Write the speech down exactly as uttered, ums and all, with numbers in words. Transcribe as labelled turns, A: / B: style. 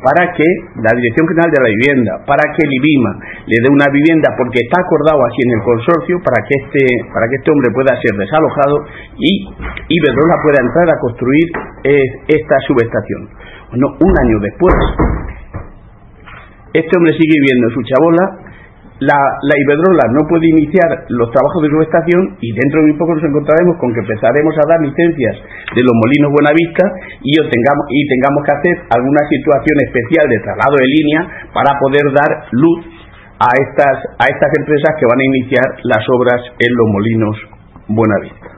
A: para que la Dirección General de la Vivienda, para que el IBIMA le dé una vivienda, porque está acordado así en el consorcio, para que este para que este hombre pueda ser desalojado y Iberdrola pueda entrar a construir eh, esta subestación. Bueno, un año después, este hombre sigue viviendo en su chabola. La, la Iberdrola no puede iniciar los trabajos de subestación y dentro de muy poco nos encontraremos con que empezaremos a dar licencias de los molinos Buenavista y, tengamos, y tengamos que hacer alguna situación especial de traslado de línea para poder dar luz a estas, a estas empresas que van a iniciar las obras en los molinos Buenavista.